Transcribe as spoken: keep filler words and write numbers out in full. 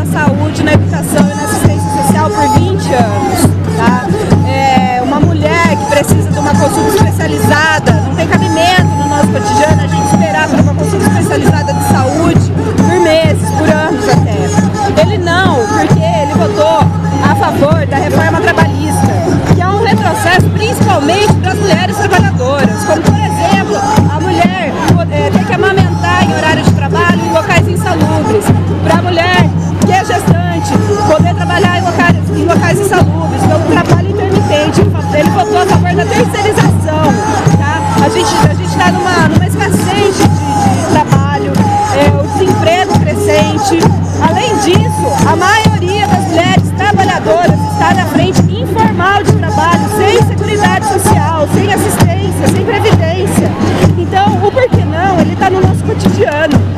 na saúde, na educação e na assistência social por vinte anos. Tá? É uma mulher que precisa de uma consulta especializada, não tem cabimento no nosso cotidiano a gente esperar por uma consulta especializada de saúde por meses, por anos até. Ele não, porque ele votou a favor da reforma trabalhista, que é um retrocesso principalmente para as mulheres trabalhadoras, como por exemplo, a mulher é, ter que amamentar em horário de trabalho em locais insalubres, para a mulher que é gestante poder trabalhar em locais, em locais insalubres, pelo trabalho intermitente. Ele votou a favor da terceirização, tá? A gente a gente está numa, numa escassez de, de trabalho, é, o desemprego crescente. Além disso, a mais